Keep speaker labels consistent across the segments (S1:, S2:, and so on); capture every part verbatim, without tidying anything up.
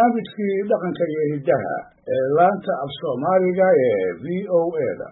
S1: barnaamijkii dhaqanka iyo hiddaha ee laanta af Soomaaliga ee V O A-da.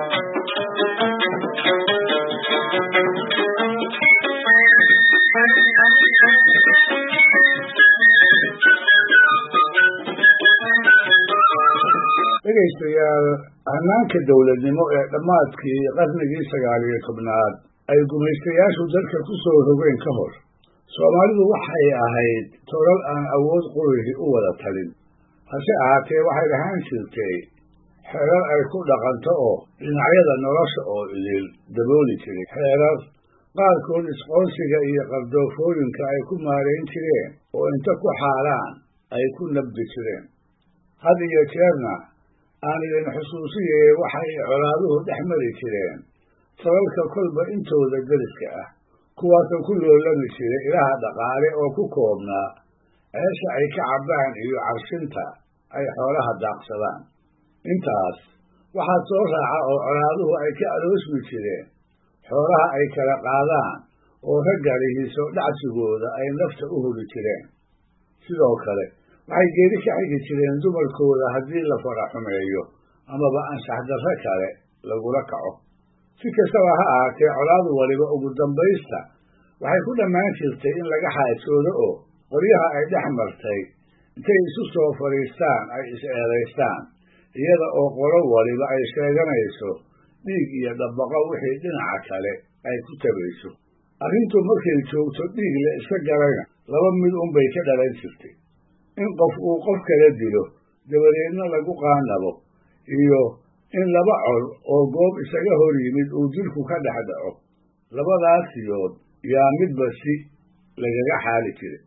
S1: dhegaystayaal, hannaanka dawladnimo ee dhammaadkii qarnigii sagaal iyo tobnaad ay gumaystayaashu dalka ku soo rogeen ka hor, Soomaalidu waxay ahayd tolal aan awood qurixi u wada talin. hase ahaatee waxay lahaan jirtay xeerar ay ku dhaqanto oo dhinacyada nolosha oo idil dabooli jiray. xeerar qaarkood isqoonsiga iyo qardoofooyinka ay ku maarayn jireen oo inta ku xaalaan ay ku nabdi jireen. had iyo jeerna aan idin xusuusiyey waxay colaaduhu dhex mari jireen tolalka kolba intooda deriska ah, kuwaasoo ku loolami jiray ilaha dhaqaale oo ku koobnaa ceesha ay ka cabbaan iyo carshinta ay xoolaha daaqsadaan. intaas waxaa soo raaca oo colaaduhu ay ka aroosmi jireen xoolaha ay kala qaadaan oo ragga lihiiso dhacsigooda ay nafta u huri jireen. sidoo kale waxay geeri ka xigi jireen dumarkooda haddii la fara xumeeyo amaba anshax darro kale lagula kaco. si kastaba ha ahaatee, colaadu waliba ugu dambaysta waxay ku dhammaan jirtay in laga xaajoodo oo qoryaha ay dhex martay intay isu soo fadhiistaan ay is-eedaystaan, iyada oo qolo waliba ay sheeganayso dhiig iyo dhabbaqo wixii dhinaca kale ay ku tabayso. arrintu markay joogto dhiig la iska galayna laba mid unbay ka dhalan jirtay: in qof uu qof kala dilo dabadeedna lagu qaanabo, iyo in laba col oo goob isaga hor yimid uu dilku ka dhex dhaco. labadaas yood yaa midba si lagaga xaali jiray.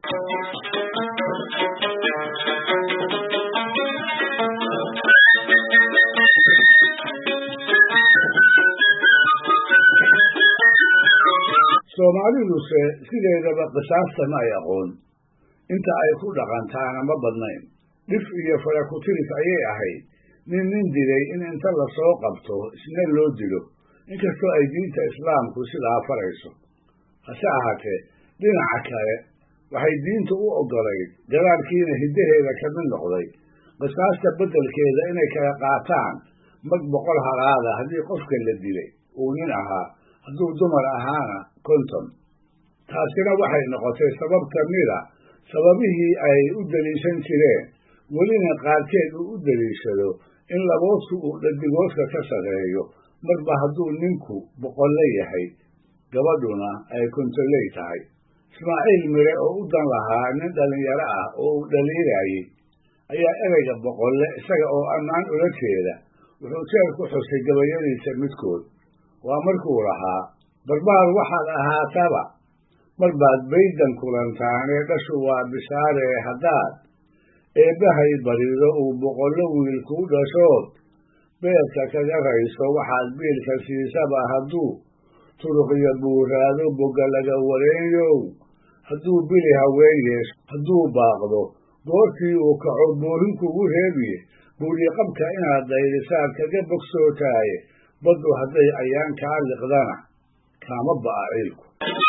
S1: Soomaaliduse sideedaba qisaasta ma ay aqoon, inta ay ku dhaqantaana ma badnayn. dhif iyo fara ku tiris ayay ahayd nin nin dilay in inta la soo qabto isna loo dilo, inkastoo ay diinta islaamku sidaa farayso. hase ahaatee, dhinaca kale waxay diintu u oggolayd, gadaalkiina hiddaheeda ka mid noqday, qisaasta beddelkeeda inay kala qaataan mag boqol halaada haddii qofka la dilay uu nin ahaa, hadduu dumar ahaana konton. taasina waxay noqotay sabab ka mida sababihii ay u daliishan jireen, welina qaarkeed uu u daliishado in laboodku uu dhadigoodka ka sarreeyo marba hadduu ninku boqolle yahay, gabadhuna ay kontonley tahay. ismaaciil mire oo u dan lahaa nin dhallinyaro ah oo uu dhaliilayay ayaa ereyga boqolle isaga oo ammaan ula jeeda wuxuu jeer ku xusay gabayadiisa midkood. waa markuu lahaa: barbaar waxaad ahaataba mar baad baydan kulantaanee dhashu waa bishaaree haddaad eebbahay barido uu boqollo wiil kuu dhashood beelka kaga rayso waxaad biilka siisaba hadduu turuqyo buuraado bogga laga wareeyow hadduu bili haween yeesho hadduu baaqdo goortii uu kaco boorin kugu reebiye buuriye qabka inaad daydisaad kaga bogsootaaye baddu hadday ayaan kaa liqdana kaama ba'a ciilku.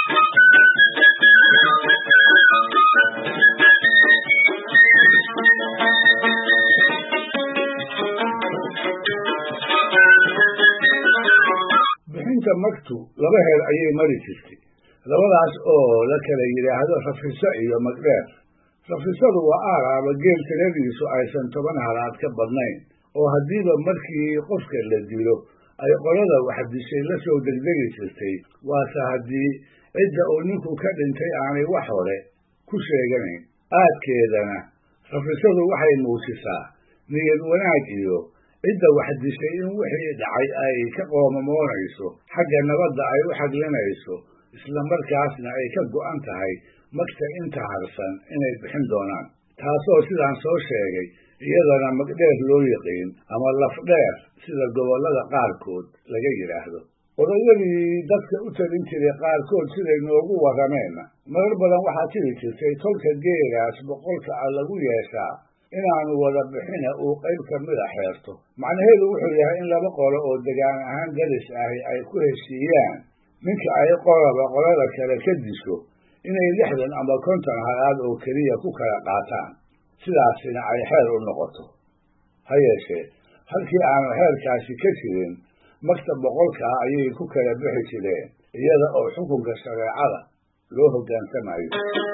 S1: bixinta magtu laba heer ayay mari jirtay, labadaas oo la kala yidhaahdo rafiso iyo magdheer. rafisadu waa aaraaba geel tiradiisu aysan toban halaad ka badnayn, oo haddiiba markii qofka la dilo ay qolada wax dishay la soo degdegi jirtay, waase haddii cidda uu ninku ka dhintay aanay wax hore ku sheeganayn. aadkeedana rafisadu waxay muujisaa niyad wanaag iyo cidda wax dishay in wixii dhacay ay ka qoomamoonayso, xagga nabadda ay u xaglinayso, isla markaasna ay ka go'an tahay magta inta harsan inay bixin doonaan. taasoo sidaan soo sheegay iyadana magdheer loo yaqiin ama lafdheer sida gobollada qaarkood laga yidhaahdo. odayadii dadka u talin jiray qaarkood siday noogu warrameenna, marar badan waxaa jiri jirtay tolka geelaas boqolka ah lagu yeeshaa inaanu wada bixina uu qayb ka mida xeerto. macnaheedu wuxuu yahay in laba qolo oo degaan ahaan daris ahi ay ku heshiiyaan ninka ay qolaba qolada kale ka disho inay lixdan ama konton halaad oo keliya ku kala qaataan. sidaasina ay xeer u noqoto. Ha yeeshee halkii aanu xeerkaasi ka jirin magta boqolka ah ayay ku kala bixi jireen iyada oo xukunka shareecada loo hoggaansamayo.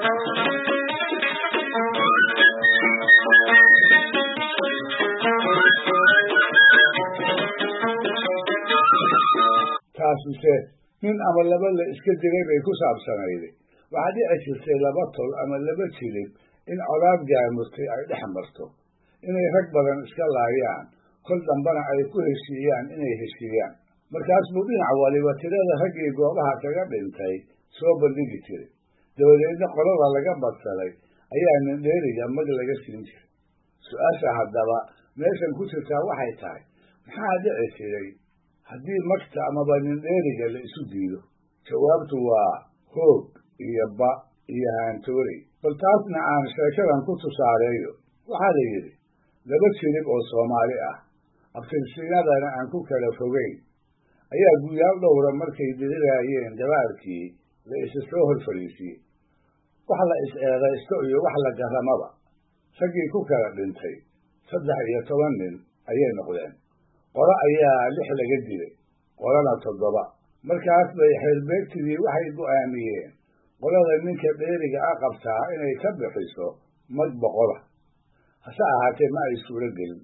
S1: taasuse nin ama laba la iska diray bay ku saabsanayday. waxaa dhici jirtay laba tol ama laba jilib in colaad gaamurtay ay dhex marto, inay rag badan iska laayaan, kol dambana ay ku heshiiyaan inay heshiiyaan. markaas buu dhinac waliba tirada raggii goobaha kaga dhintay soo bandhigi jiray, dabadeedna qolada laga badsaday ayaa nindheeriga mag laga siin jiray. su-aasha haddaba meeshan ku jirtaa waxay tahay, maxaa dhici jiray haddii magta amaba nindheeriga la isu diido? jawaabtu waa hoog iyo ba iyo haantooley. bal taasna aan sheekadan ku tusaareeyo. waxaa la yidhi laba jirib oo Soomaali ah, abtirsiinadana aan ku kala fogeyn, ayaa guyaal dhowra markay diriraayeen dabaarkii la isa soo hor fadhiisiyey. wax la is-eedaysto iyo wax la garamaba raggii ku kala dhintay saddex iyo toban nin ayay noqdeen. qolo ayaa lix laga dilay, qolana toddoba. markaas bay xeerbeegtidii waxay go'aamiyeen qolada ninka dheeriga a qabtaa inay ka bixiso mag boqola. hase ahaatee ma ay suuro gelin,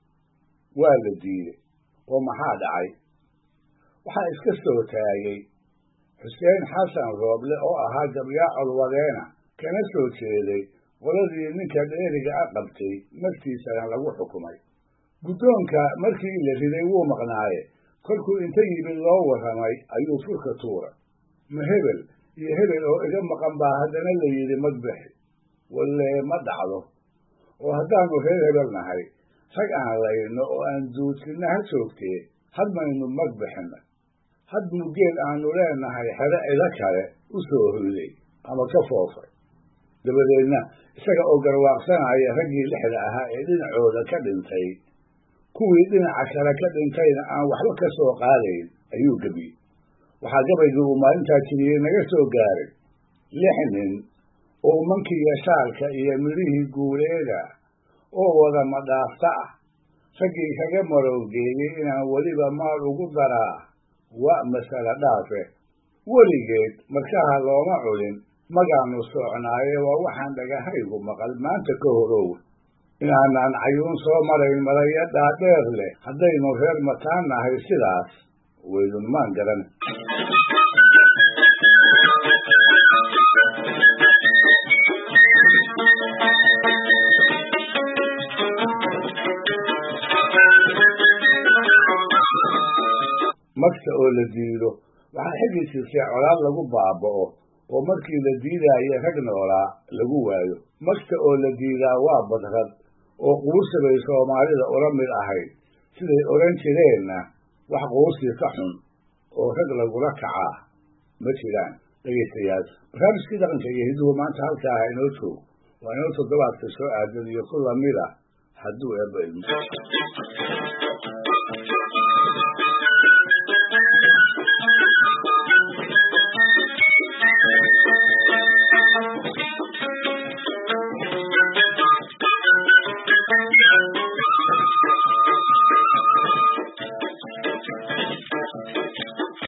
S1: waa la diiday. oo maxaa dhacay? waxaa iska soo taagay xuseen xasan rooble oo ahaa gabyaa colwadeena, kana soo jeeday qoladii ninka dheeriga a qabtay magtiisana lagu xukumay. guddoonka markii la riday wuu maqnaaye, kolkuu inta yimid loo warramay ayuu furka tuuray. ma hebel iyo hebel oo iga maqan baa haddana la yidhi mag bixi. walle ma dhacdo, oo haddaanu reer hebel nahay, rag aan layno oo aan duudsinna ha joogtee had maynu mag bixinna. had mugeel aanu leenahay xere ila kale u soo hoyday ama ka foofay. dabadeedna isaga oo garwaaqsanaya raggii lixda ahaa ee dhinacooda ka dhintay, kuwii dhinaca kale ka dhintayna aan waxba ka soo qaadayn, ayuu gebiyey. waxaa gabaygii uu maalintaa tiriyey naga soo gaaray lix nin oo mankiga shaalka iyo midhihii guuleeda oo wada madhaafta ah, raggii kaga marowgeeyey inaan weliba maal ugu daraa waa masale dhaafe. weligeed markaha looma culin magaanu soocnaaye waa waxaan dhagahaygu maqal maanta ka horow. inaanaan cayuun soo marayn maraya dhaadheer leh haddaynu reer mataan nahay, sidaas weydunmaan garan. magta oo la diido waxaa xigi jirtay colaad lagu baaba'o oo markii la diidaayo rag noolaa lagu waayo. magta oo la diidaa waa badrad oo quursi bay Soomaalida ula mid ahayd, siday odhan jireenna wax quursi ka xun oo rag lagula kacaa ma jiraan. dhegaystayaal, barnaamijkii dhaqanka iyo hidduhu maanta halkaa inoo joog. waa inoo toddobaadka soo aadan iyo ku lamid ah hadduu eebba ilmo.